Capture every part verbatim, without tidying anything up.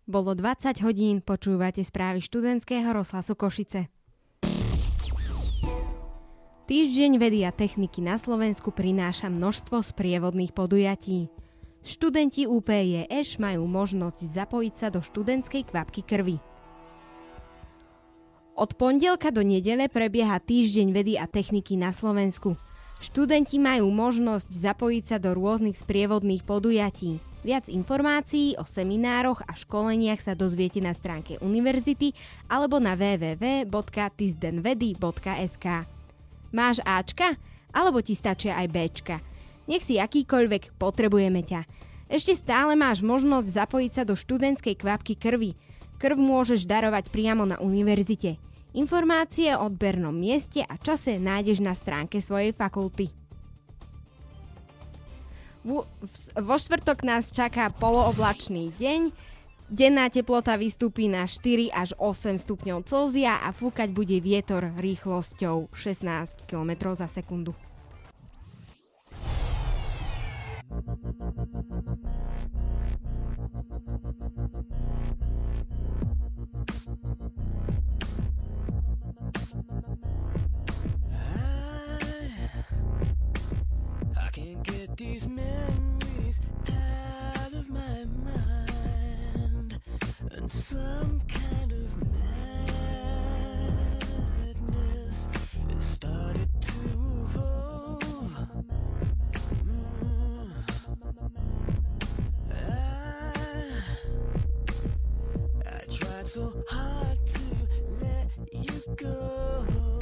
Bolo dvadsať hodín, počúvate správy študentského rozhlasu Košice. Týždeň vedy a techniky na Slovensku prináša množstvo sprievodných podujatí. Študenti ú pé jé eš majú možnosť zapojiť sa do študentskej kvapky krvi. Od pondelka do nedele prebieha Týždeň vedy a techniky na Slovensku. Študenti majú možnosť zapojiť sa do rôznych sprievodných podujatí. Viac informácií o seminároch a školeniach sa dozviete na stránke univerzity alebo na w w w bodka tizdenvedy bodka es ká. Máš Ačka? Alebo ti stačia aj Bčka? Nech si akýkoľvek, potrebujeme ťa. Ešte stále máš možnosť zapojiť sa do študentskej kvapky krvi. Krv môžeš darovať priamo na univerzite. Informácie o odbernom mieste a čase nájdeš na stránke svojej fakulty. Vo, vo štvrtok nás čaká polooblačný deň. Denná teplota vystúpi na štyri až osem stupňov Celzia a fúkať bude vietor rýchlosťou šestnásť kilometrov za sekundu. I can't get these memories out of my mind, and some kind of madness has started to evolve. Mm. I, I tried so hard to let you go,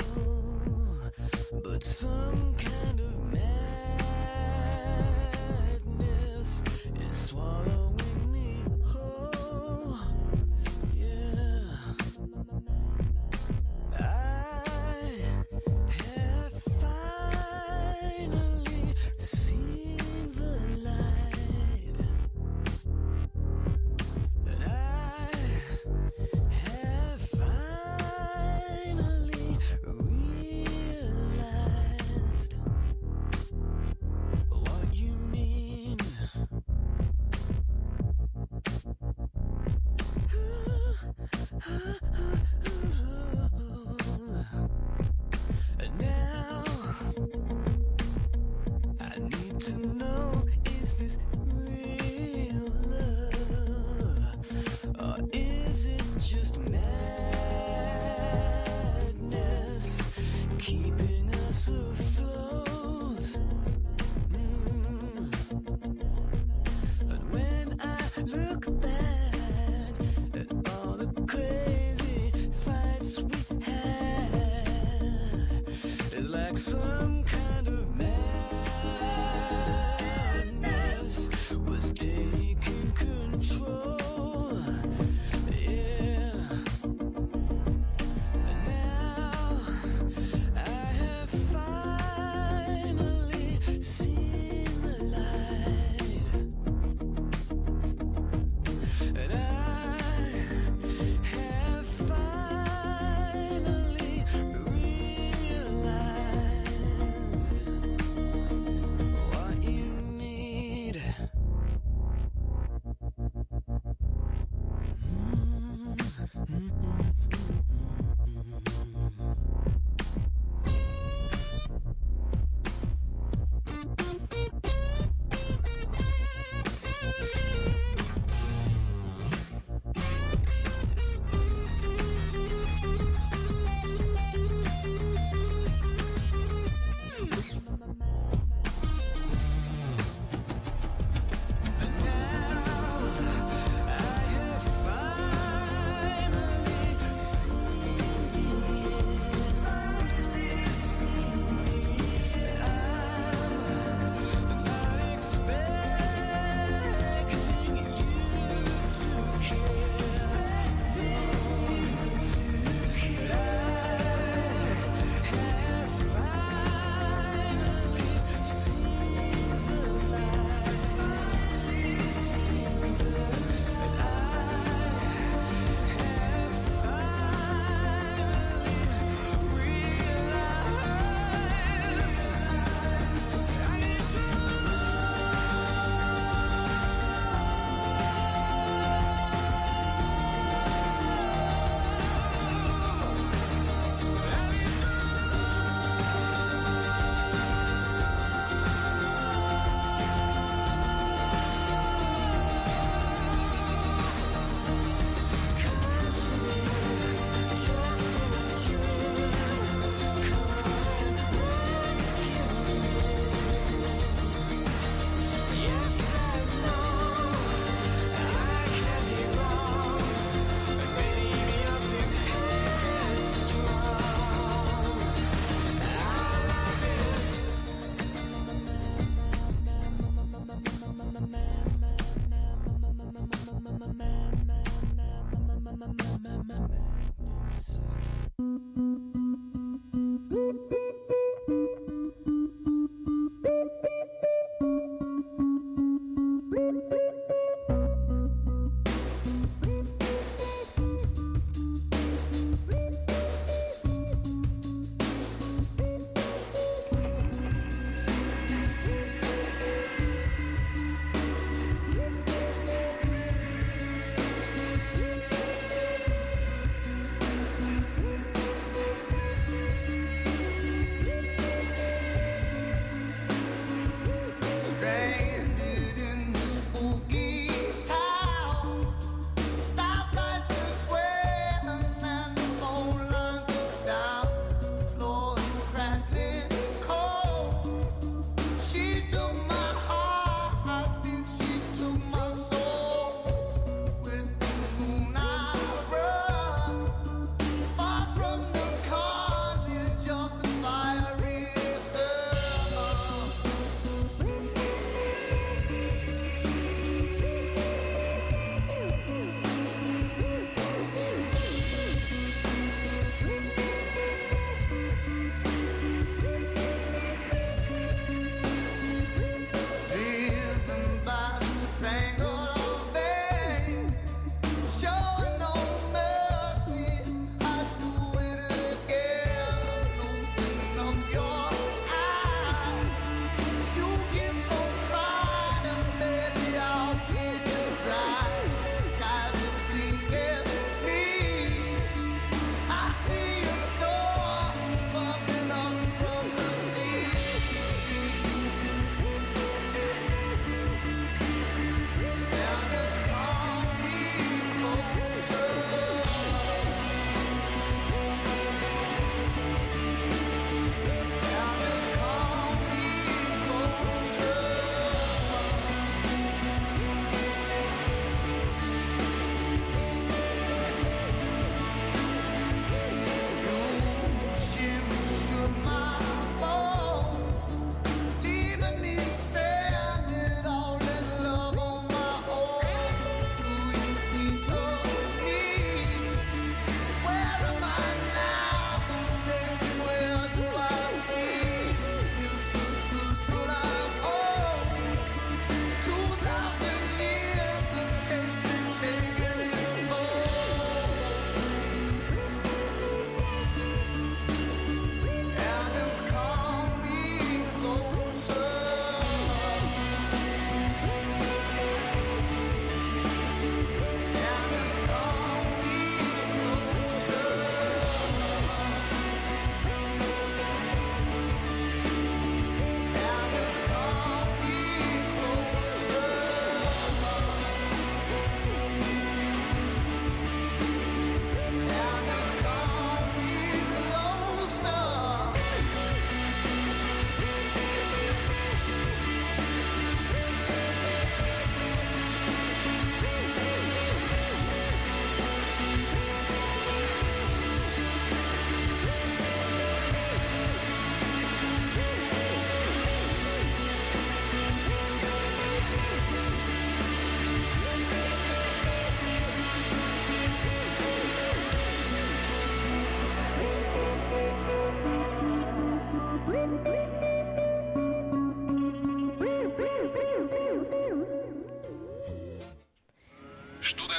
but some kind of madness is swallowing me whole. Yeah, I have finally seen the light, and I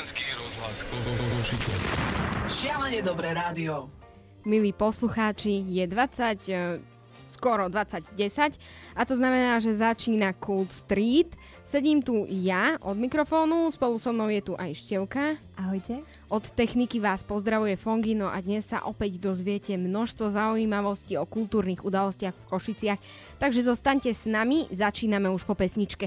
Slovenský rozhlas Košice. Šialene dobré rádio. Milí poslucháči, je dvadsať, skoro dvadsať desať a to znamená, že začína Kult Street. Sedím tu ja od mikrofónu, spolu so mnou je tu aj Števka. Ahojte. Od techniky vás pozdravuje Fongino a dnes sa opäť dozviete množstvo zaujímavostí o kultúrnych udalostiach v Košiciach, takže zostaňte s nami, začíname už po pesničke.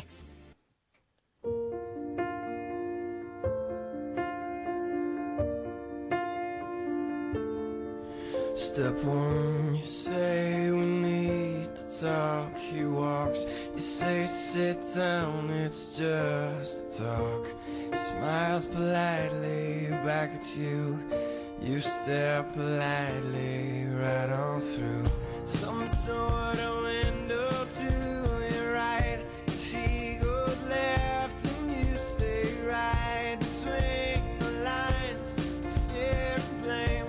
Step one, you say we need to talk. He walks, you say sit down, it's just talk. He smiles politely back at you. You stare politely right on through some sort of window to your right. As he goes left and you stay right between the lines of fear and blame.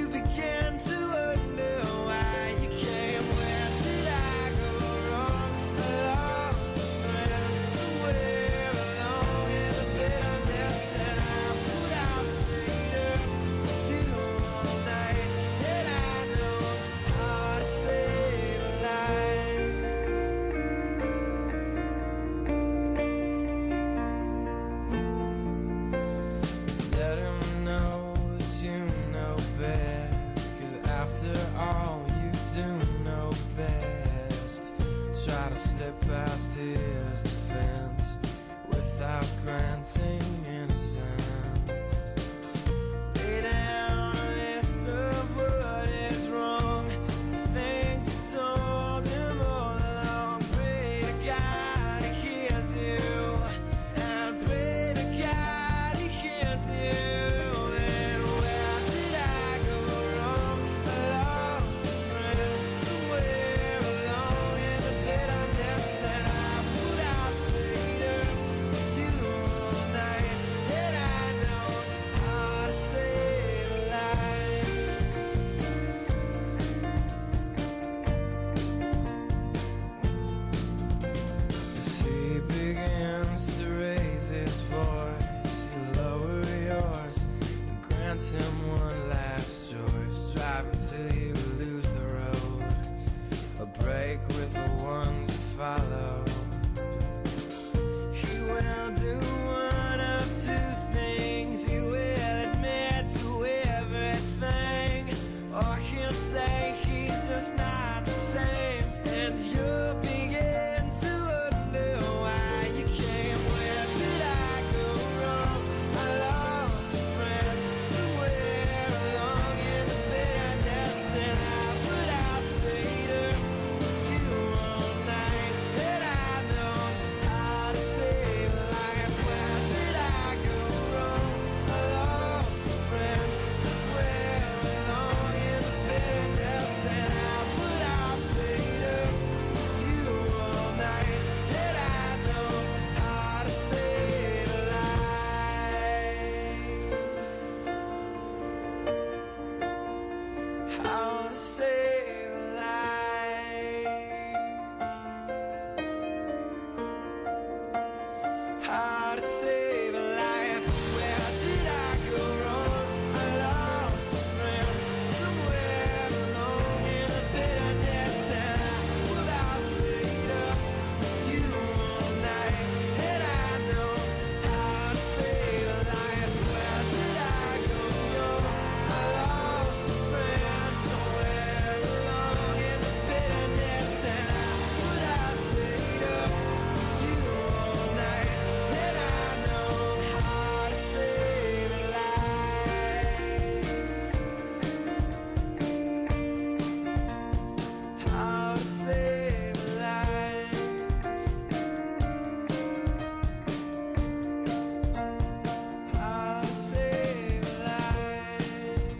Past his defense without granting innocence. Lay down a list of what is wrong, the things you told him all along. Pray to God he hears you, and pray to God he hears you. And where did I go wrong? I lost a friend somewhere along in the bitterness. Him one last choice, drive until you lose the road, a break with the ones you follow. He will do one of two things, he will admit to everything, or he'll say he's just not the same, and you'll begin to wonder why you came. Where did I go wrong? I lost a friend somewhere along in the bitterness, and I would have stayed up with you all night. Had I known how to save a life, where did I go wrong? I lost a friend somewhere along in the bitterness, and I would have stayed up with you all night. Had I known how to save a life. How to save a life. How to save a life. Where did I go wrong? I lost a friend somewhere along in the bitterness, and I would have stayed up with you all night. Had I known how to save a life. Where did I go wrong? I lost a friend somewhere along in the bitterness, and I would have stayed up with you all night. Had I known how to save a life. How to save a life. How to save a life.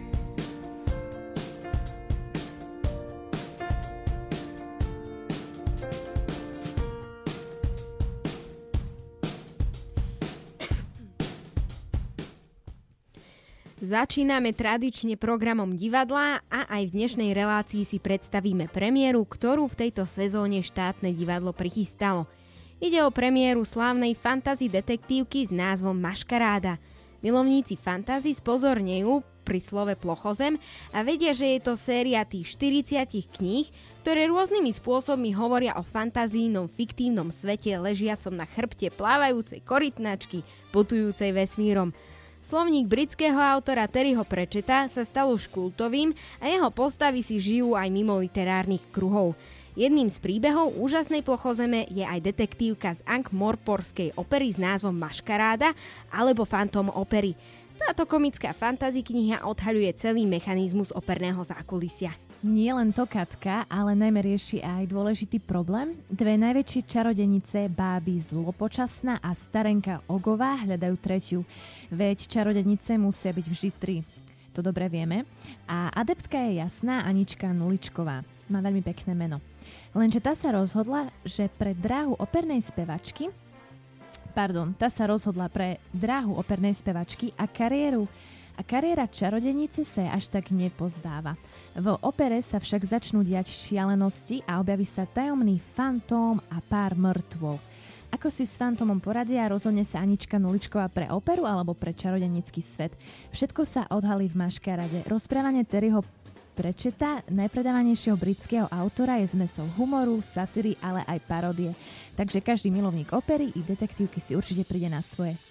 Začíname tradične programom divadla a aj v dnešnej relácii si predstavíme premiéru, ktorú v tejto sezóne štátne divadlo prichystalo. Ide o premiéru slávnej fantasy detektívky s názvom Maškaráda. Milovníci fantasy spozornejú pri slove plochozem a vedia, že je to séria tých štyridsať kníh, ktoré rôznymi spôsobmi hovoria o fantazijnom fiktívnom svete ležiacom na chrbte plávajúcej korytnačky putujúcej vesmírom. Slovník britského autora Terryho Pratchetta sa stal už kultovým a jeho postavy si žijú aj mimo literárnych kruhov. Jedným z príbehov úžasnej plochozeme je aj detektívka z Ankh-Morporskej opery s názvom Maškaráda alebo Fantom opery. Táto komická fantasy kniha odhaľuje celý mechanizmus operného zákulisia. Nie len to, Katka, ale najmä rieši aj dôležitý problém. Dve najväčšie čarodenice, báby Zlopočasná a starenka Ogová, hľadajú tretiu. Veď čarodenice musia byť vždy tri. To dobre vieme. A adeptka je jasná Anička Nuličková. Má veľmi pekné meno. Lenže tá sa rozhodla, že pre dráhu opernej spevačky Pardon, tá sa rozhodla pre dráhu opernej spevačky a kariéru a kariéra čarodenice sa jej až tak nepozdáva. V opere sa však začnú diať šialenosti a objaví sa tajomný fantóm a pár mŕtvol. Ako si s fantómom poradia, rozhodne sa Anička Nuličková pre operu alebo pre čarodenický svet. Všetko sa odhalí v Maškarade. Rozprávanie Terryho Pratchetta, najpredávanejšieho britského autora, je zmesou humoru, satíry, ale aj paródie. Takže každý milovník opery i detektívky si určite príde na svoje.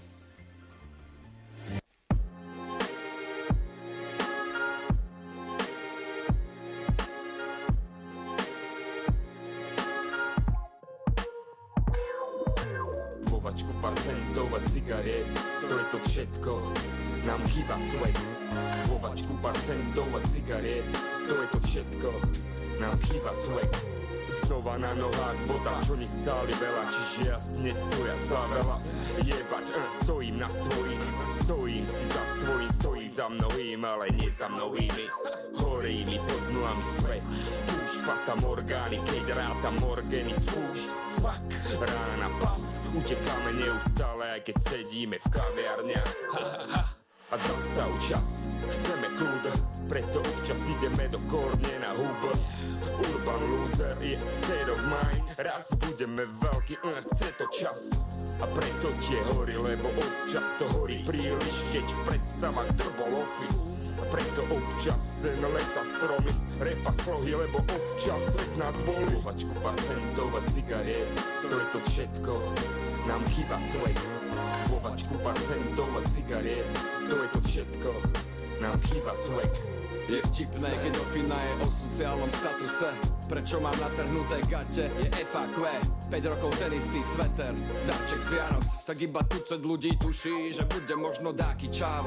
Vovačku pár centov a cigariet, to je to všetko, nám chýba swag. Vovačku pár centov a cigariet, to je to všetko, nám chýba swag. Znova na nohách, botách, čo mi stáli veľa, čiže jasne stoja za veľa. Jebať, uh, stojím na svojich, stojím si za svojím, stojím za mnohým, ale nie za mnohými. Horí mi pod nohami svet, už fata Morgány, keď rátam Morgany spúšť. Fuck, rána, paf, utekáme neustále, aj keď sedíme v kaviarniach. Ha, ha, ha. A zastav čas, chceme kľud, preto občas ideme do korne na hub. Urban loser je state of mind, raz budeme veľký, uh, chce to čas. A preto tie horí, lebo občas to horí príliš, keď v predstavách drbol office. A preto občas ten les a stromy, repa slohy, lebo občas svet nás bolí. Vovačku pár centov a cigariet, to je to všetko, nám chýba swag. Vovačku pár centov a cigariet, to je to všetko, nám chýba swag. Je vtipné, keď ofina je o sociálnom statuse. Prečo mám natrhnuté gate, je ef á kvé. päť rokov ten istý sveter, dáček z Vianoc. Tak iba tucet ľudí tuší, že bude možno dáky čávo.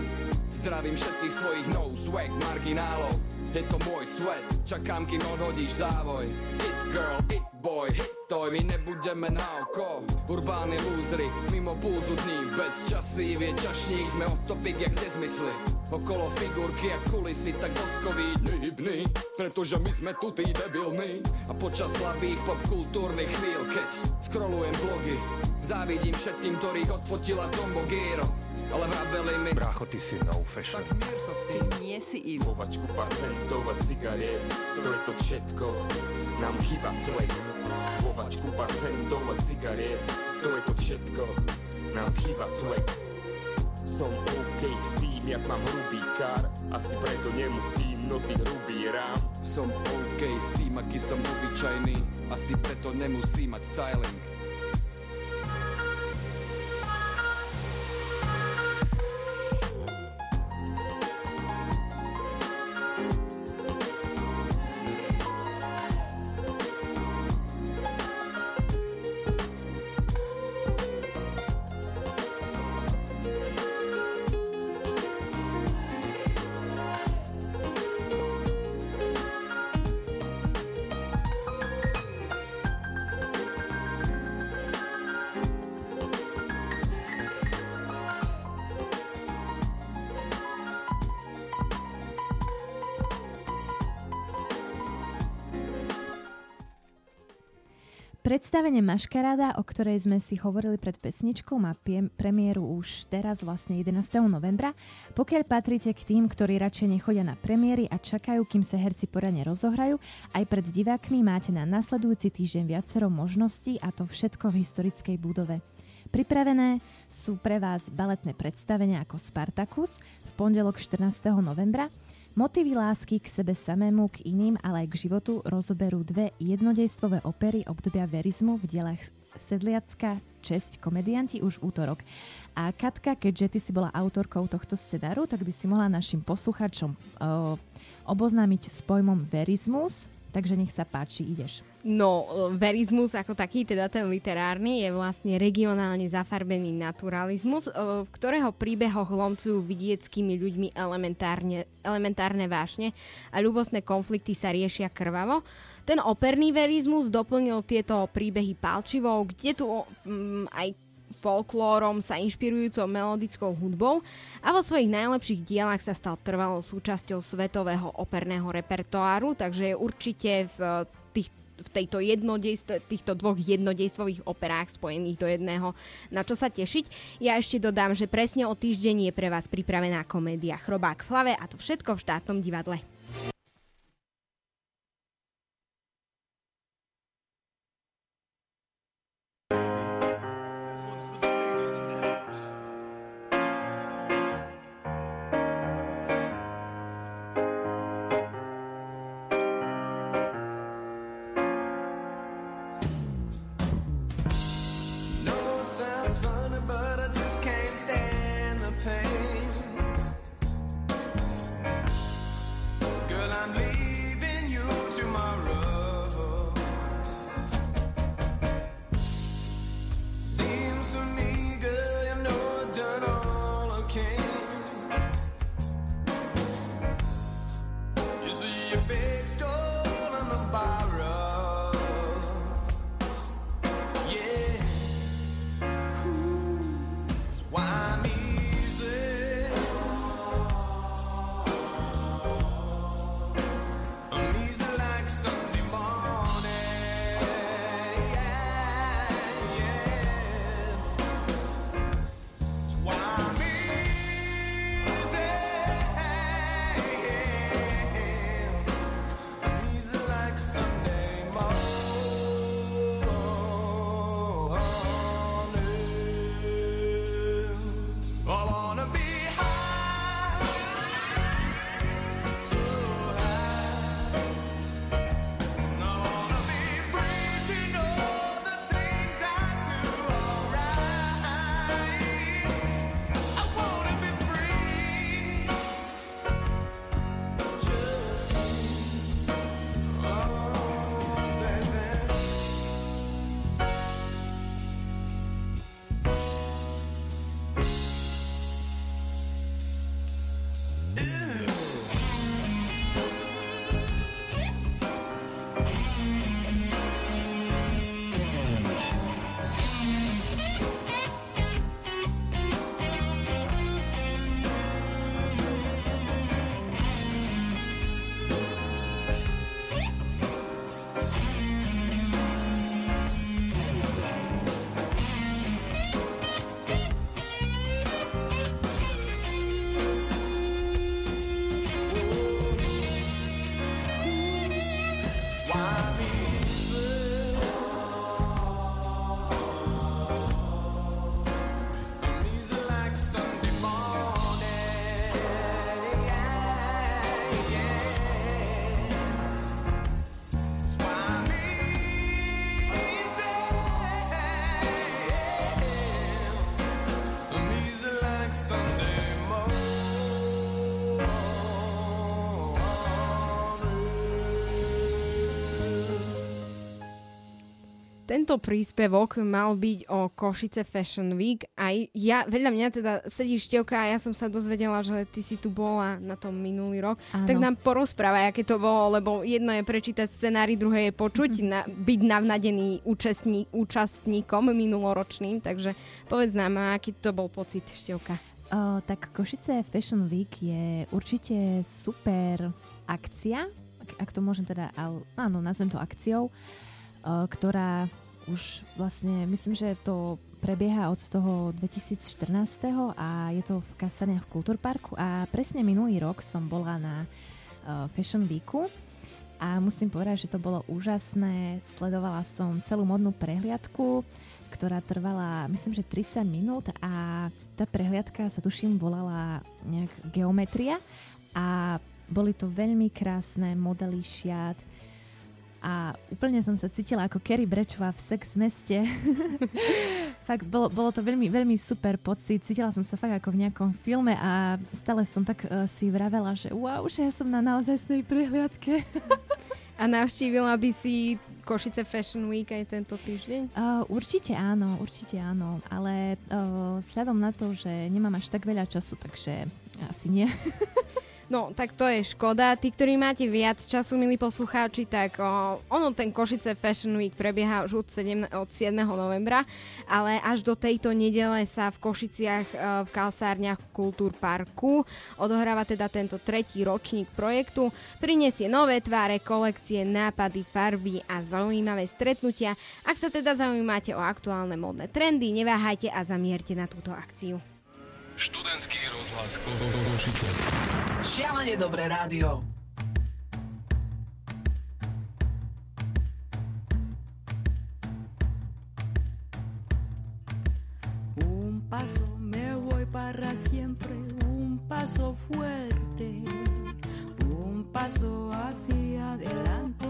Zdravím všetkých svojich no swag marginálov. Je to môj sweat, čakám kým odhodíš závoj. It girl, it boy, hit toy, my nebudeme na oko. Urbáni lúzri, mimo púzu dní, bez časí, vie čašník, sme off topic jak nezmysly. Okolo figurky a kulisy tak voskový, nehybný, pretože my sme tu tí debilní. A počas slabých popkultúrnych chvíľ, keď scrollujem blogy, závidím všetkým, ktorých odfotila Tombo Giro. Ale vraveli mi, brácho, ty si no fashion. Tak zmier sa s tým, nie si im. Vovačku pár centov a cigariet, to je to všetko, nám chýba swag. Vovačku pár centov a cigariet, to je to všetko, nám chýba swag. Som OK s tým, jak mám hrubý kár, asi preto nemusím nosiť hrubý rám. som OK s tým, aký som obyčajný, asi preto nemusím mať styling. Predstavenie Maškaráda, o ktorej sme si hovorili pred pesničkou, má pie- premiéru už teraz, vlastne jedenásteho novembra. Pokiaľ patríte k tým, ktorí radšej nechodia na premiéry a čakajú, kým sa herci poriadne rozohrajú, aj pred divákmi máte na nasledujúci týždeň viacero možností, a to všetko v historickej budove. Pripravené sú pre vás baletné predstavenia ako Spartacus v pondelok štrnásteho novembra. Motívy lásky k sebe samému, k iným, ale aj k životu rozoberú dve jednodejstvové opery obdobia verizmu v dielach Sedliacka česť komedianti už útorok. A Katka, keďže ty si bola autorkou tohto scenáru, tak by si mohla našim posluchačom uh, oboznámiť s pojmom verizmus. Takže nech sa páči, ideš. No, verizmus ako taký, teda ten literárny, je vlastne regionálne zafarbený naturalizmus, v ktorého príbehoch lomcujú vidieckými ľuďmi elementárne, elementárne vášne a ľúbostné konflikty sa riešia krvavo. Ten operný verizmus doplnil tieto príbehy pálčivou, kde tu um, aj folklórom sa inšpirujúcou melodickou hudbou a vo svojich najlepších dielach sa stal trvalou súčasťou svetového operného repertoáru, takže je určite v, tých, v tejto jednodejstv, týchto dvoch jednodejstvových operách spojených do jedného na čo sa tešiť. Ja ešte dodám, že presne o týždeň je pre vás pripravená komédia Chrobák v hlave a to všetko v štátnom divadle. Tento príspevok mal byť o Košice Fashion Week. Aj ja, vedľa mňa teda sedí Števka a ja som sa dozvedela, že ty si tu bola na tom minulý rok. Áno. Tak nám porozprávaj, aké to bolo, lebo jedno je prečítať scenári, druhé je počuť, mm-hmm. na, byť navnadený účastní, účastníkom minuloročným. Takže povedz nám, aký to bol pocit, Števka. O, tak Košice Fashion Week je určite super akcia, ak, ak to môžem teda, áno, nazvem to akciou, ktorá už vlastne, myslím, že to prebieha od toho dvetisícštrnásť a je to v Kasaniach v Kultúrparku a presne minulý rok som bola na uh, Fashion Weeku a musím povedať, že to bolo úžasné. Sledovala som celú modnú prehliadku, ktorá trvala, myslím, že tridsať minút a tá prehliadka sa tuším volala nejak geometria a boli to veľmi krásne modely šiat a úplne som sa cítila ako Carrie Bradshaw v Sex meste. Fakt, bolo, bolo to veľmi, veľmi super pocit. Cítila som sa fakt ako v nejakom filme a stále som tak uh, si vravela, že wow, že ja som na naozajstnej prehliadke. A navštívila by si Košice Fashion Week aj tento týždeň? Uh, určite áno, určite áno, ale uh, vzhľadom na to, že nemám až tak veľa času, takže asi nie. No, tak to je škoda. Tí, ktorí máte viac času, milí poslucháči, tak o, ono ten Košice Fashion Week prebieha už od, sedem, od siedmeho novembra, ale až do tejto nedele sa v Košiciach o, v kalsárniach Kultúr Parku odohráva teda tento tretí ročník projektu. Prinesie nové tváre, kolekcie, nápady, farby a zaujímavé stretnutia. Ak sa teda zaujímate o aktuálne módne trendy, neváhajte a zamierte na túto akciu. Študentský rozhlas Košice. Šialene dobré rádio. Un paso me voy para siempre, un paso fuerte, un paso hacia adelante.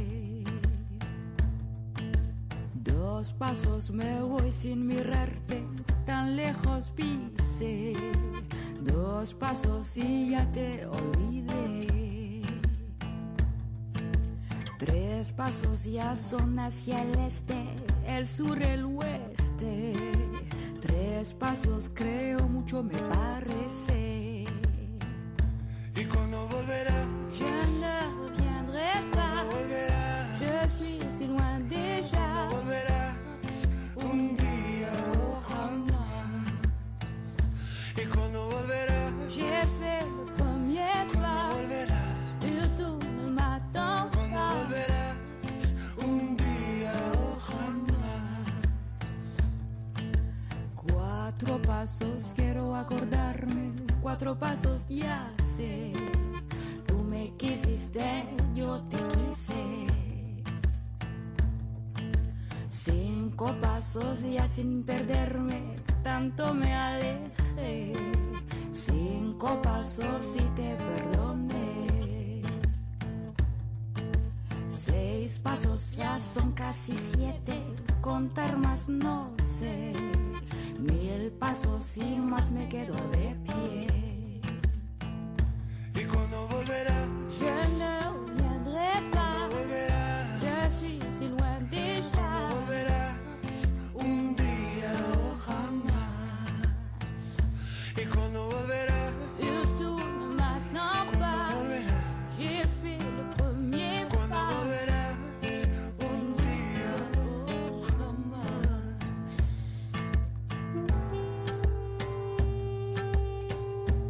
Dos pasos me voy sin mirarte, tan lejos pise. Dos pasos y ya te olvidé. Tres pasos ya son hacia el este, el sur, el oeste. Tres pasos creo mucho me parece. ¿Y cuándo volverá? Je ne reviendrai pas. Je suis si loin déjà. Volverás un día o jamás. ¿Y cuándo volverás? J'ai fait le premier pas. Volverás. Surtout ne m'attends ¿Cuándo pas. volverás? Un día o jamás. Cuatro pasos quiero acordarme, cuatro pasos ya sé. Tú me quisiste, yo te quise. Cinco pasos ya sin perderme, tanto me alejé. Cinco pasos y te perdoné. Seis pasos ya son casi siete, contar más no sé. Mil pasos y más me quedo de pie. ¿Y cuándo volverás? Je ne reviendrai pas. Volverás. Je suis si loin déjà. Volverás un día o jamás. ¿Y cuándo volverás? Surtout ne m'attends pas. Volverás. J'ai fait le premier ¿Cuándo pas. volverás? Un día o jamás.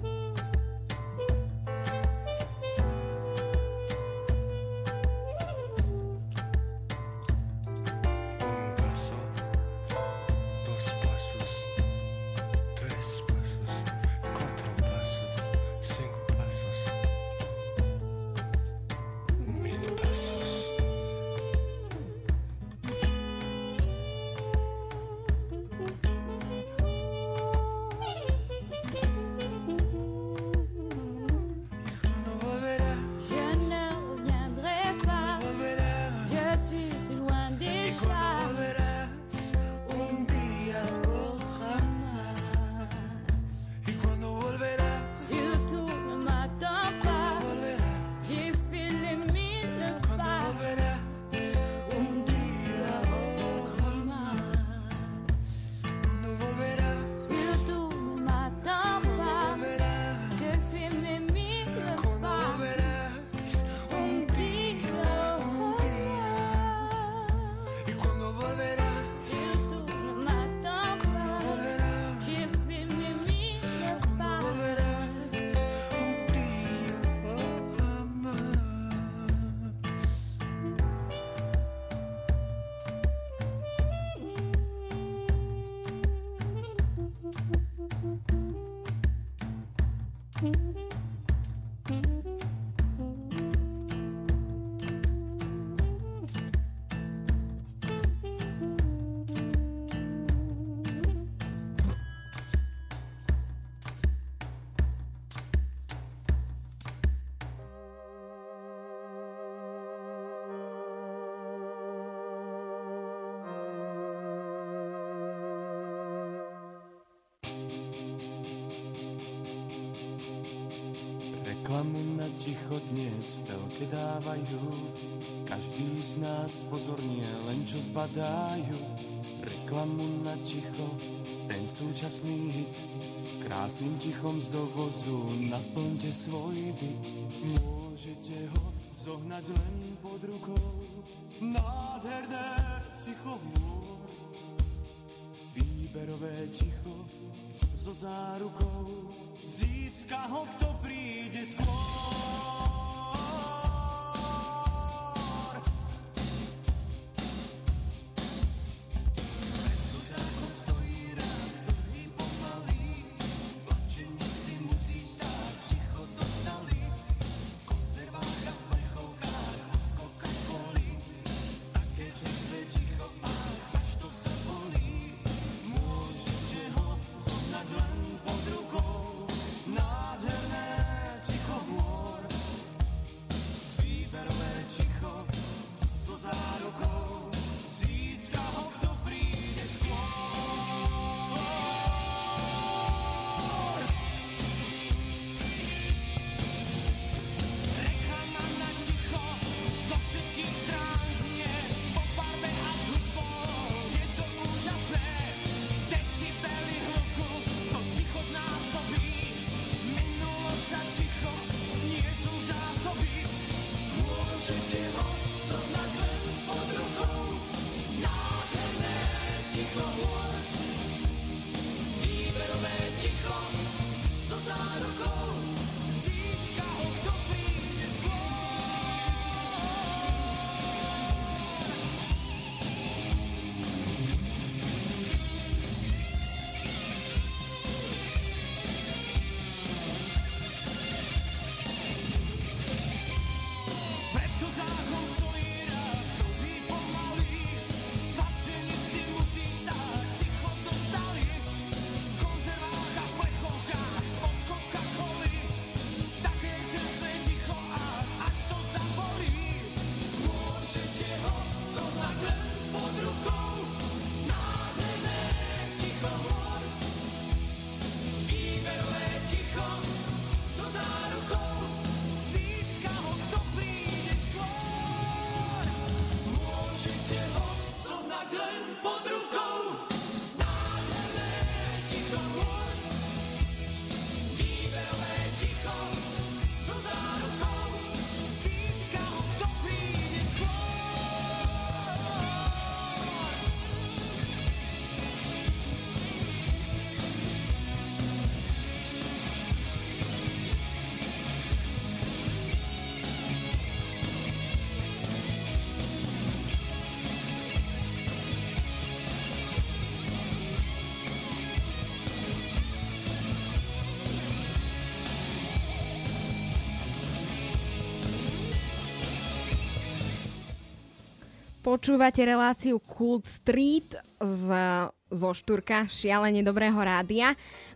Reklamu na ticho dnes v telke dávajú, každý z nás pozornie len čo zbadajú. Reklamu na ticho, ten súčasný hit, krásnym tichom z dovozu naplňte svoj byt. Môžete ho zohnať len pod rukou, nádherné ticho hôr. Výberové ticho so zárukou, získa ho, kto príde skôr. Preto zákon stojí rád, dlhý, pomalý, plačenici musí stáť, ticho dostali, v konzervách a v plechovkách od Coca-Coly, také čerstvé ticho, ach, až to sa bolí. Môžete ho zohnať len pod rukou, nádherné ticho hôr. Výberové ticho so zárukou, získa ho, kto príde skôr. Reklama na ticho zo všetkých strán znie, po farbe a s hudbou je to úžasné. Decibely hluku to ticho znásobí, minulosť a ticho nie sú zásoby. Môžete ho zohnať len pod rukou, nádherné ticho hôr. Výberové ticho so zárukou, získa ho, kto príde skôr. Preto zákon stojí rád, dlhý, pomalý, tlačenici musí stáť, ticho dostali, v konzervách a v plechovkách od Coca-Coly, také čerstvé ticho, ach, až to zabolí. Môžete ho zohnať len pod rukou, nádherné ticho hôr. Výberové ticho so zárukou, získa ho, kto príde skôr. Môžete ho zohnať len pod rukou, nádherné ticho hôr. Výberové ticho so zárukou, získa ho, kto príde skôr. Počúvate reláciu Kult Street z, zo Štúrka, šialene dobrého rádia.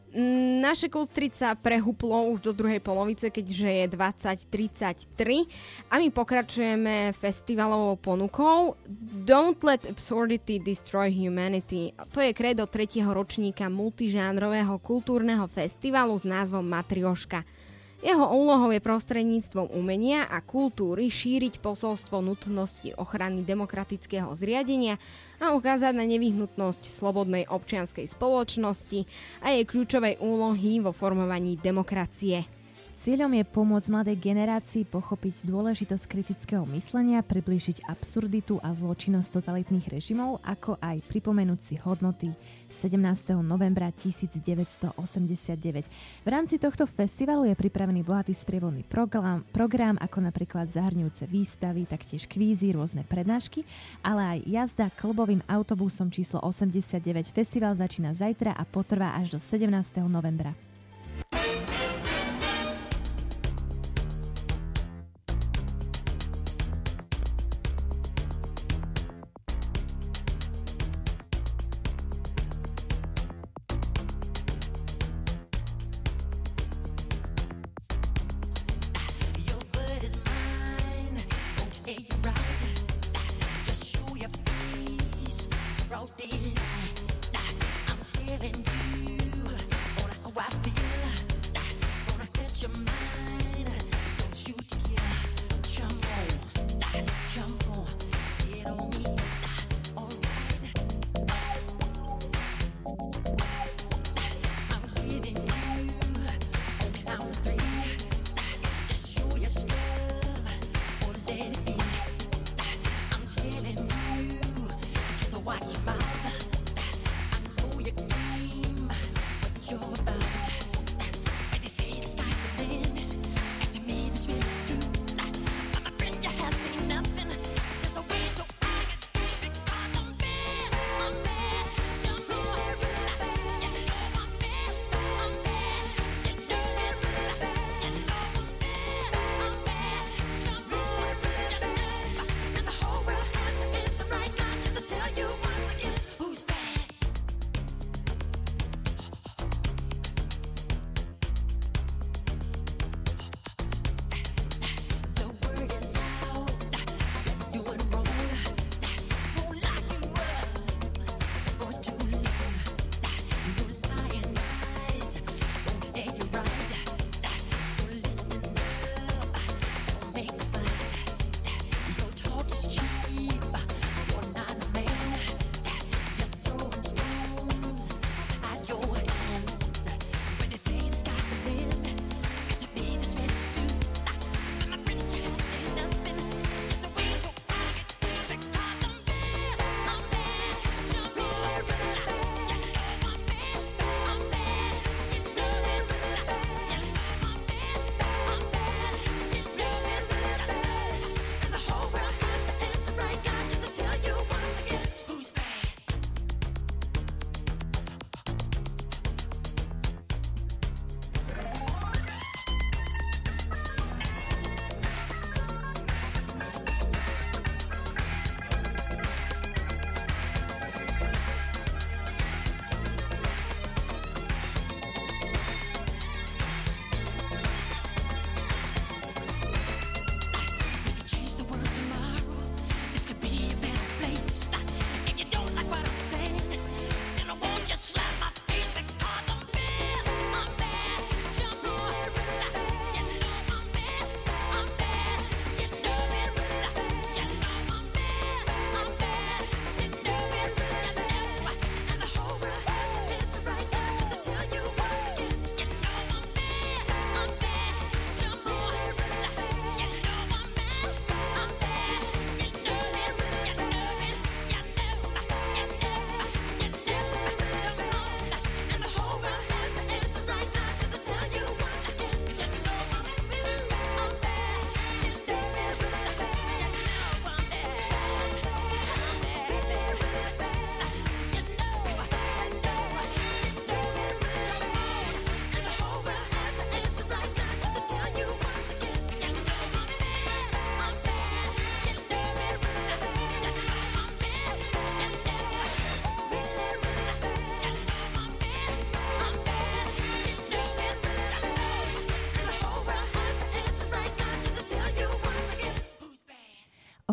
Mm, Naše Kult Street sa prehúplo už do druhej polovice, keďže je dvadsať tridsaťtri a my pokračujeme festivalovou ponukou Don't Let Absurdity Destroy Humanity. To je kredo tretieho ročníka multižánrového kultúrneho festivalu s názvom Matrioška. Jeho úlohou je prostredníctvom umenia a kultúry šíriť posolstvo nutnosti ochrany demokratického zriadenia a ukázať na nevyhnutnosť slobodnej občianskej spoločnosti a jej kľúčovej úlohy vo formovaní demokracie. Cieľom je pomôcť mladej generácii pochopiť dôležitosť kritického myslenia, priblížiť absurditu a zločinnosť totalitných režimov, ako aj pripomenúť si hodnoty sedemnásteho novembra devätnásťstoosemdesiatdeväť. V rámci tohto festivalu je pripravený bohatý sprievodný program, program ako napríklad zahrňujúce výstavy, taktiež kvízy, rôzne prednášky, ale aj jazda klubovým autobusom číslo osemdesiatdeväť. Festival začína zajtra a potrvá až do sedemnásteho novembra. Broad daylight, I'm telling you on how I feel.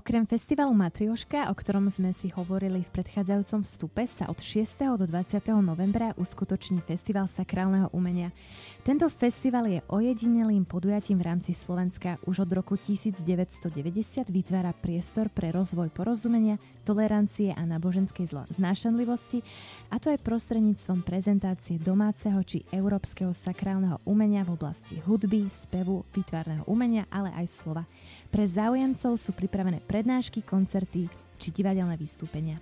Okrem festivalu Matrioška, o ktorom sme si hovorili v predchádzajúcom vstupe, sa od šiesteho do dvadsiateho novembra uskutoční Festival sakrálneho umenia. Tento festival je ojedinelým podujatím v rámci Slovenska. Už od roku devätnásťstodeväťdesiat vytvára priestor pre rozvoj porozumenia, tolerancie a náboženskej znášanlivosti, a to aj prostredníctvom prezentácie domáceho či európskeho sakrálneho umenia v oblasti hudby, spevu, výtvarného umenia, ale aj slova. Pre záujemcov sú pripravené prednášky, koncerty či divadelné vystúpenia.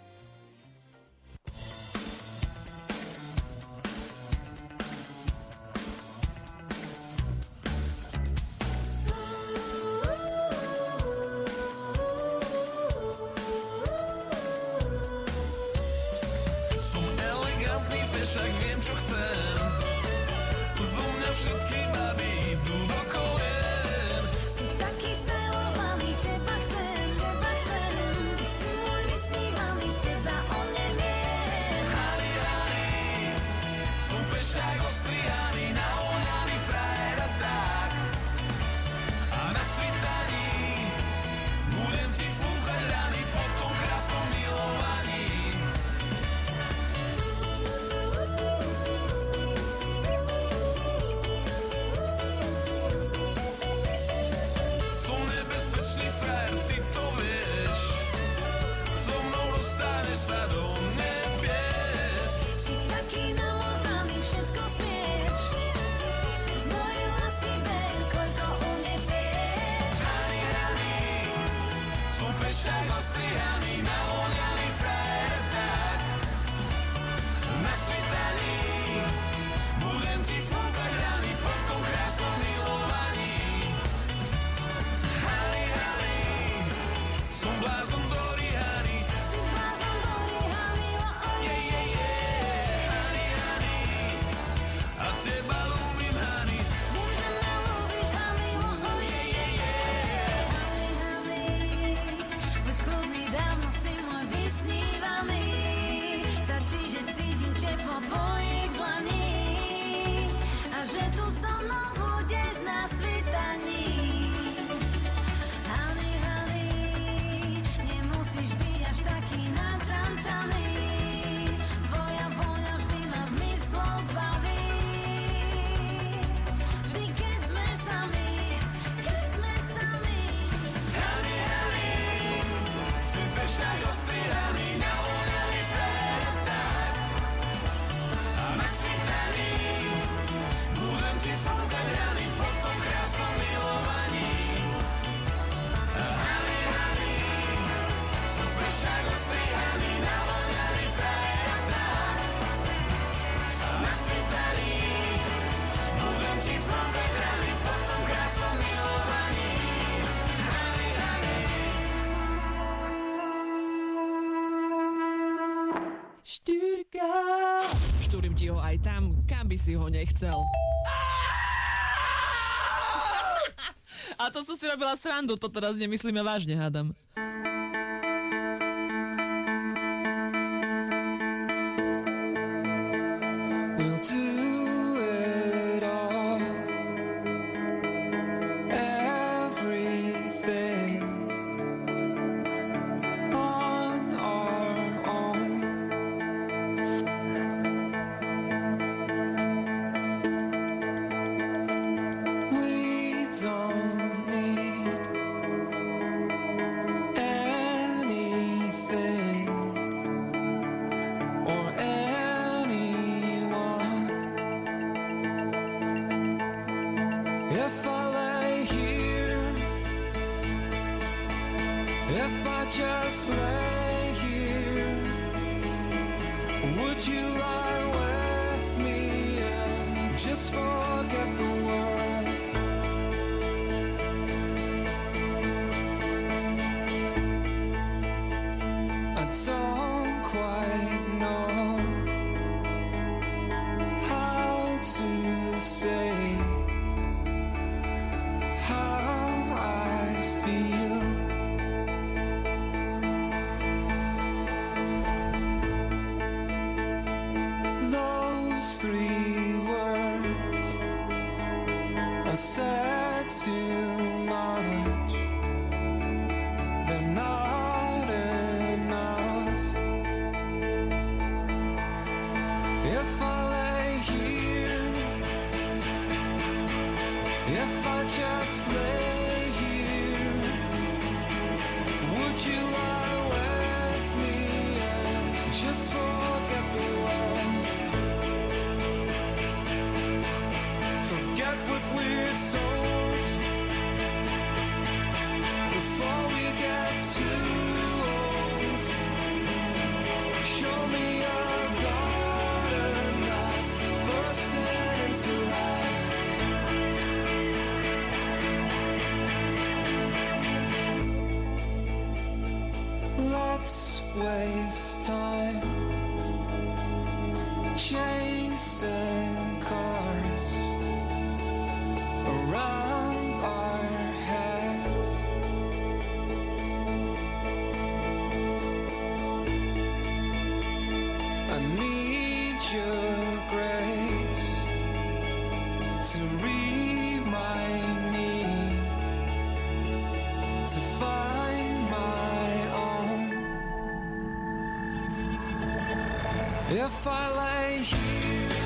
Som elegantný fešák, viem čo chcem. Zo mňa všetky baby idú do kolien. Si taký stylovaný, teba chcem, teba chcem. Ty si môj vysnívaný, z teba o mne viem. Honey, honey, som fešák ostrihaný, naoľaný frajer a tak. A na svitaní budem ti fúkať rany po tom krásnom milovaní. Som nebezpečný frajer, ty to vieš. So mnou dostaneš sa do nebies. Si taký namotaný, všetko smieš. Z mojej lásky ber, koľko unesieš. Honey, honey, som fešák ostrihaný, naoľaný frajer a tak. Na svitaní budem ti fúkať rany po tom krásnom milovaní. Honey, honey, som blázon dorihaný. Si blázon dorihaný, oh, oh, Yeah, yeah, yeah. Honey, honey, a teba ľúbim, honey. viem, že ma ľúbiš, honey, oh, oh, Yeah, yeah, yeah. honey, honey. Buď kľudný, dávno si môj vysnívaný. Stačí, že cítim teplo tvojich dlaní. A že tu so mnou budeš na svitaní. Honey, honey, nemusíš byť až taký načančaný. Tvoja vôňa vždy ma zmyslov zbaví. Vždy, keď sme sami, keď sme sami. Honey, honey, som fešák ostrihaný, naoľaný frajer a tak. A na svitaní budem ti fúkať rany po tom krásnom milovaní. Honey, honey, som fešák ostrihaný, naoľaný frajer a tak. A na svitaní budem ti fúkať rany po tom krásnom milovaní. Honey, honey. Štyrka. Štúrim ti ho aj tam, kam by si ho nechcel. A to som si robila srandu, to teraz nemyslíme vážne, hádam. We'll do it all. Everything on our own. We don't need anything or anyone. If I lay here, if I just lay here, would you lie with me and just forget the world? I don't quite know how to say how I feel. Those three words are said too much. They're If I just lay here, would you lie with me and just forget the world? Forget what we're told before we get too old. Show me a garden that's bursting into life. Let's waste time chasing cars around our heads. I need your grace to remind me to find my own. If I lay here,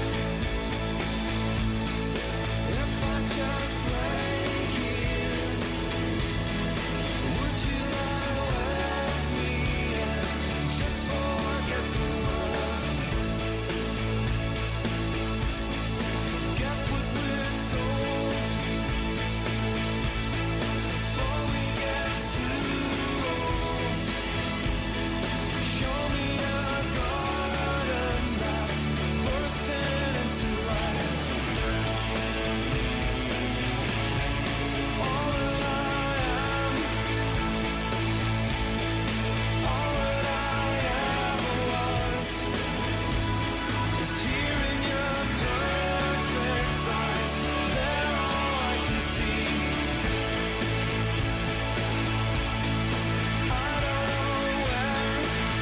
if I just lay here, would you lie with me and just forget the world? Forget what we're told before we get too old. Show me a garden that's bursting into life. All that I am, all that I ever was, is here in your perfect eyes. They're all I can see. I don't know where,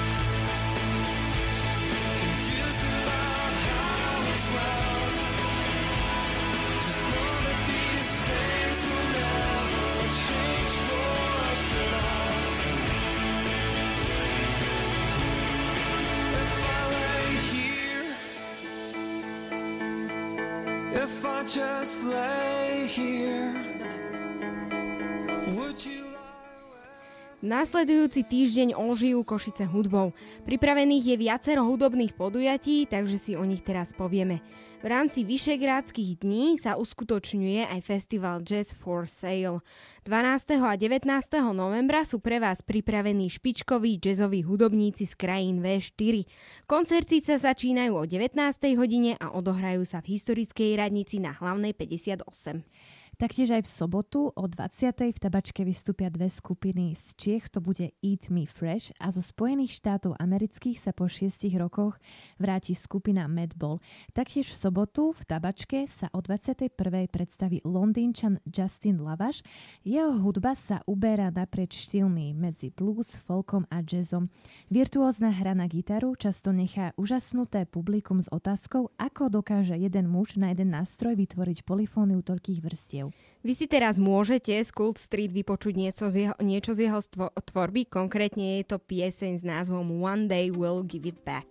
confused about how as well. Just know that these things will never change for us at all. If I lay here, if I just lay here, would you lie? Nasledujúci týždeň ožijú Košice hudbou. Pripravených je viacero hudobných podujatí, takže si o nich teraz povieme. V rámci Vyšegrádskych dní sa uskutočňuje aj festival Jazz for Sale. dvanásteho a devätnásteho novembra sú pre vás pripravení špičkoví jazzoví hudobníci z krajín vé štyri. Koncerty sa začínajú o devätnástej hodine a odohrajú sa v historickej radnici na Hlavnej päťdesiatosem. Taktiež aj v sobotu o dvadsiatej v Tabačke vystúpia dve skupiny. Z Čiech to bude Eat Me Fresh a zo Spojených štátov amerických sa po šiestich rokoch vráti skupina Madball. Taktiež v sobotu v Tabačke sa o dvadsiatej prvej predstaví Londýnčan Justin Lavaš. Jeho hudba sa uberá naprieč štýlmi medzi blues, folkom a jazzom. Virtuózna hra na gitaru často nechá úžasnuté publikum s otázkou, ako dokáže jeden muž na jeden nástroj vytvoriť polifóniu toľkých vrstiev. Vy si teraz môžete z Kult Street vypočuť niečo z jeho, niečo z jeho stvo, tvorby, konkrétne je to pieseň s názvom One Day We'll Give It Back.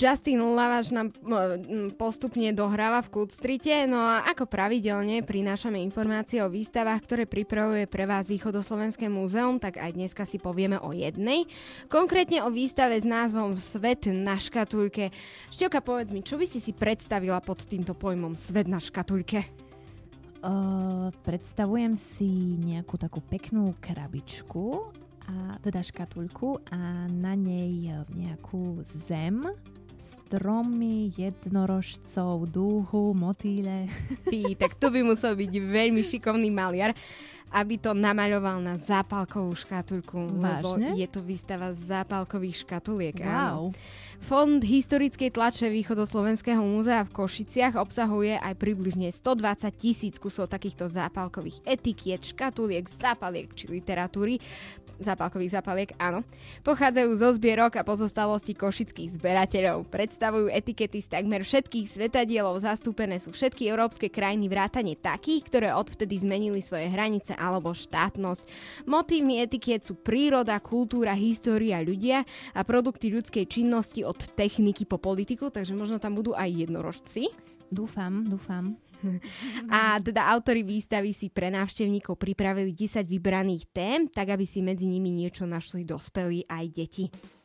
Justin Lavaš nám postupne dohráva v Cool Streete, no a ako pravidelne prinášame informácie o výstavách, ktoré pripravuje pre vás Východoslovenské múzeum, tak aj dneska si povieme o jednej. Konkrétne o výstave s názvom Svet na škatuľke. Števka, povedz mi, čo by si si predstavila pod týmto pojmom Svet na škatuľke? Uh, predstavujem si nejakú takú peknú krabičku, a teda škatuľku a na nej nejakú zem, stromy, jednorožcov, dúhu, motýle. Fí, tak to by musel byť veľmi šikovný maliar, aby to namaľoval na zápalkovú škatuľku. Vážne? Lebo je to výstava zápalkových škatuliek. Wow. Áno. Fond historickej tlače Východoslovenského múzea v Košiciach obsahuje aj približne stodvadsať tisíc kusov takýchto zápalkových etikiet, škatuliek, zápaliek či literatúry. Zápalkových zápaliek, áno. Pochádzajú zo zbierok a pozostalosti košických zberateľov. Predstavujú etikety z takmer všetkých svetadielov, zastúpené sú všetky európske krajiny vrátane takých, ktoré odvtedy zmenili svoje hranice alebo štátnosť. Motívmi etikiet sú príroda, kultúra, história, ľudia a produkty ľudskej činnosti od techniky po politiku, takže možno tam budú aj jednorožci. Dúfam, dúfam. A teda autori výstavy si pre návštevníkov pripravili desať vybraných tém, tak aby si medzi nimi niečo našli dospelí aj deti.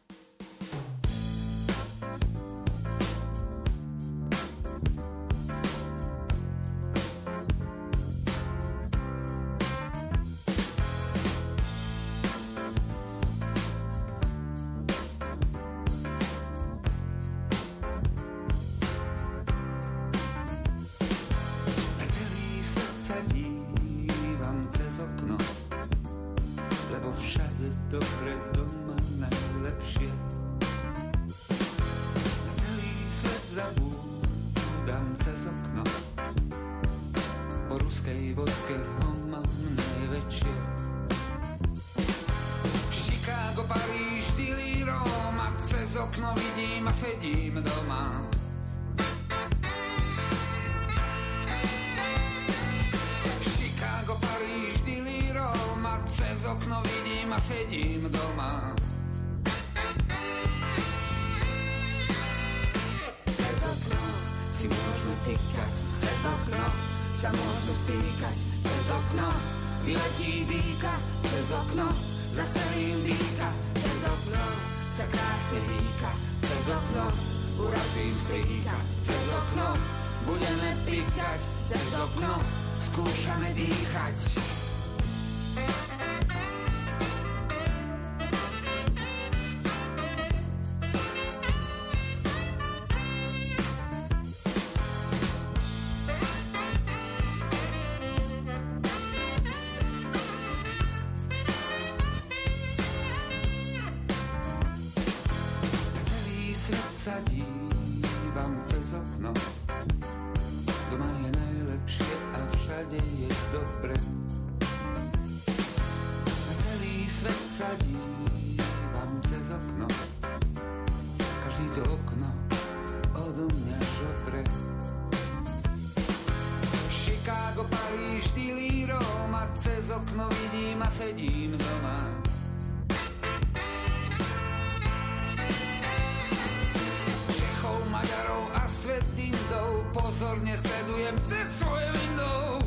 Dobre doma najlepšie. Na celý svet zabúdam cez okno. Po ruskej vodke ho mám najväčšie. Chicago, Paríž, Dili, Roma. Cez okno vidím a sedím doma. Chicago, Paríž, Dili, Roma. Cez okno vidím a sedím doma. Cez okno si môžeme tykať, cez okno sa môžu stýkať, cez okno vyletí dýka, cez okno zastrelím dýka, cez okno sa krásne hýka, cez okno urazím strýka, cez okno budeme pikať, cez okno skúšame dýchať. Sa dívam cez okno. Doma je najlepšie a všade je dobre. Na celý svet sa dívam cez okno. Každý to okno odo mňa žobre. Chicago, Paríž, Dili, Roma. Cez okno vidím a sedím doma. Maďarov a svet Indov pozorne sledujem cez svoje window.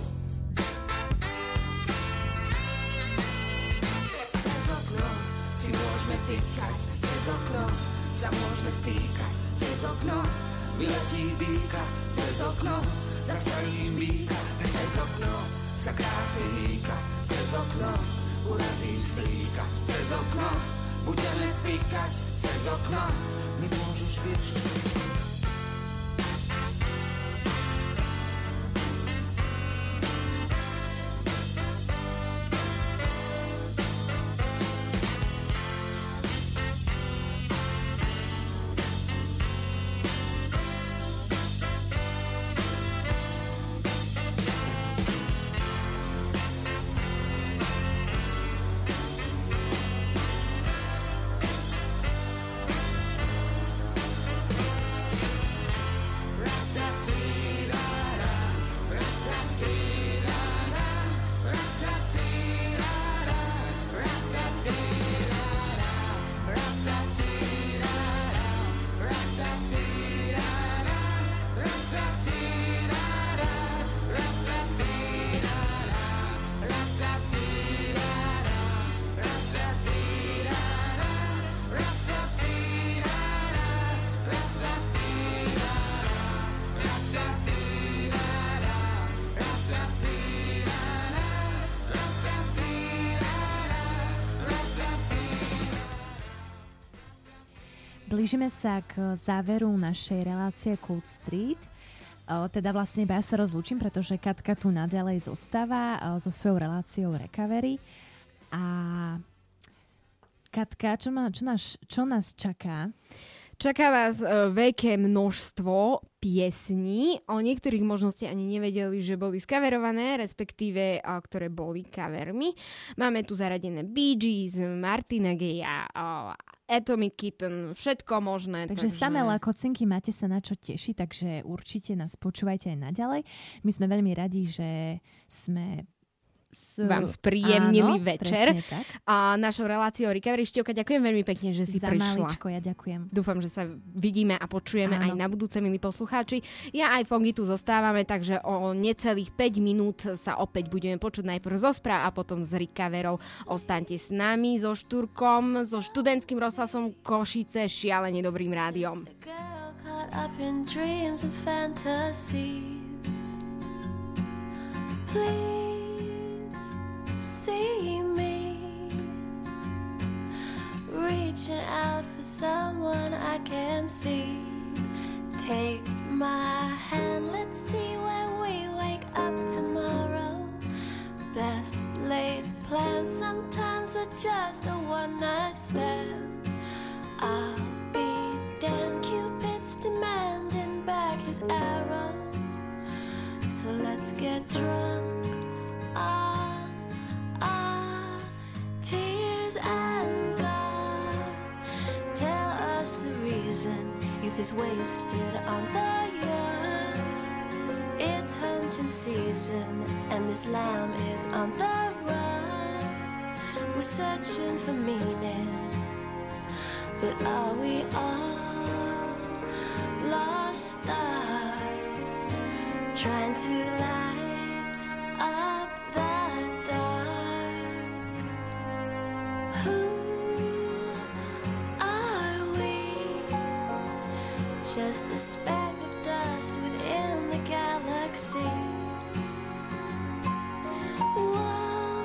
Cez okno si môžeme tykať, cez okno sa môžeme stýkať, cez okno vyletí dýka, cez okno zastrelím býka, cez okno sa krásne hýka, cez okno urazím strýka, cez okno budeme pikať, cez okno mi môžeš viešiť. blížime sa k záveru našej relácie Cold Street. Teda vlastne iba ja sa rozlúčim, pretože Katka tu naďalej zostáva so svojou reláciou Recovery. A Katka, čo, má, čo, nás, čo nás čaká? Čaká vás uh, veľké množstvo piesní. O niektorých možno ste ani nevedeli, že boli skaverované, respektíve uh, ktoré boli covermi. Máme tu zaradené Bee Gees, Martina Gaye, uh, Atomic Kitten, všetko možné. Takže, takže... samé lakocinky, máte sa na čo tešiť, takže určite nás počúvajte aj naďalej. My sme veľmi radi, že sme... S... vám spríjemnili Áno, večer. A našou reláciou Recovery. Števka, ďakujem veľmi pekne, že si Za prišla. maličko, ja ďakujem. Dúfam, že sa vidíme a počujeme Áno. aj na budúce, milí poslucháči. Ja aj Fongy tu zostávame, takže o necelých päť minút sa opäť budeme počuť najprv zo správ a potom s Recoverou. Ostaňte s nami, so Štúrkom, so študentským rozhlasom Košice, šialene dobrým rádiom. See me reaching out for someone I can see. Take my hand, let's see where we wake up tomorrow. Best laid plans sometimes are just a one night stand. I'll be damned, Cupid's demanding back his arrow. So let's get drunk on our tears and God. Tell us the reason youth is wasted on the young. It's hunting season and this lamb is on the run. We're searching for meaning, but are we all lost stars trying to light up the dark? Who are we? Just a speck of dust within the galaxy. Woe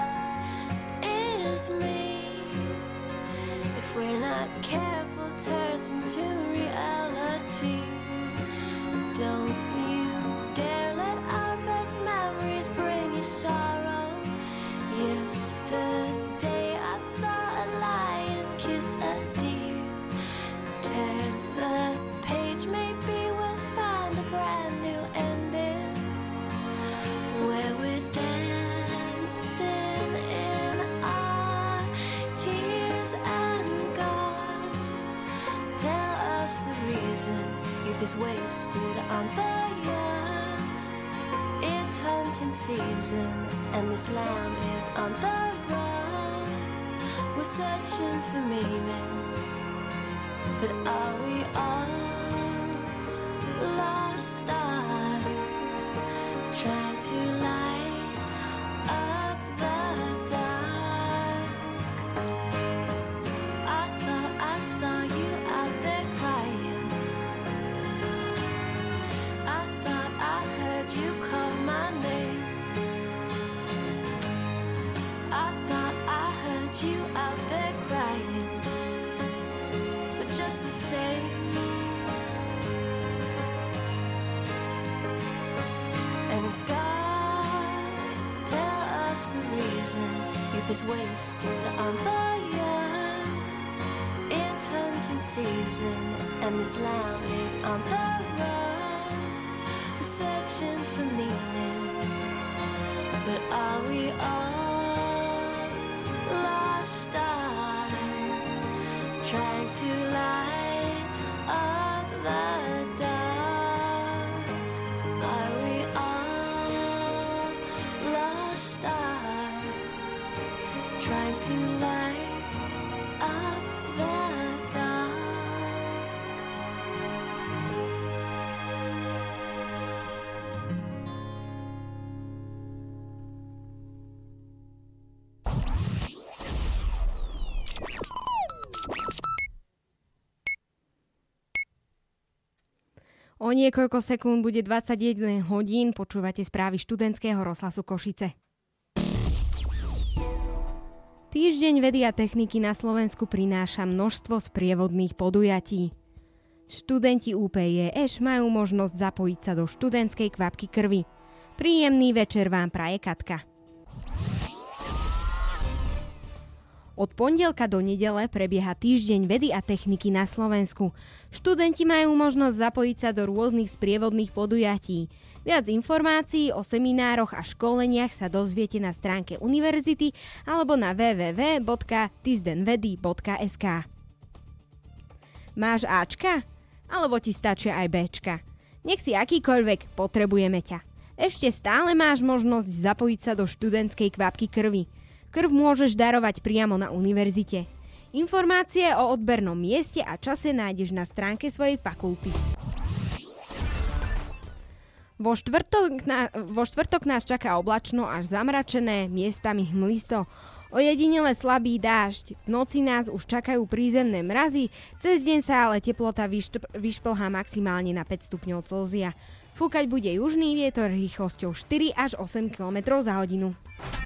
is me if we're not careful, turns into reality. Don't you dare let our best memories bring you sorrow. Yesterday I saw a lion kiss a deer. Turn the page, maybe we'll find a brand new ending where we're dancing in our tears and God. Tell us the reason youth is wasted on the young. It's hunting season and this lamb is on the run. We're searching for meaning, but are we all lost stars trying to light up the dark? I thought I saw you out there crying. I thought I heard you call my name. I thought I heard you out there crying. But just the same, and God, tell us the reason youth is wasted on the young. It's hunting season and this lamb is on the run. We're searching for meaning, but are we all lost stars trying to light up the dark? Are we all lost stars trying to light up the dark? O niekoľko sekúnd bude dvadsaťjeden hodín, počúvate správy študentského rozhlasu Košice. Týždeň vedy a techniky na Slovensku prináša množstvo sprievodných podujatí. Študenti ú pé jé eš majú možnosť zapojiť sa do študentskej kvapky krvi. Príjemný večer vám praje Katka. Od pondelka do nedele prebieha Týždeň vedy a techniky na Slovensku. Študenti majú možnosť zapojiť sa do rôznych sprievodných podujatí. Viac informácií o seminároch a školeniach sa dozviete na stránke univerzity alebo na w w w bodka týždenvedy bodka es ká. Máš Ačka? Alebo ti stačia aj Bčka? Nech si akýkoľvek, potrebujeme ťa. Ešte stále máš možnosť zapojiť sa do študentskej kvapky krvi. Krv môžeš darovať priamo na univerzite. Informácie o odbernom mieste a čase nájdeš na stránke svojej fakulty. Vo štvrtok, na, vo štvrtok nás čaká oblačno až zamračené, miestami hmlisto. Ojedinele slabý dážď, v noci nás už čakajú prízemné mrazy, cez deň sa ale teplota vyšp- vyšplhá maximálne na päť stupňov Celzia. Fúkať bude južný vietor rýchlosťou štyri až osem kilometrov za hodinu.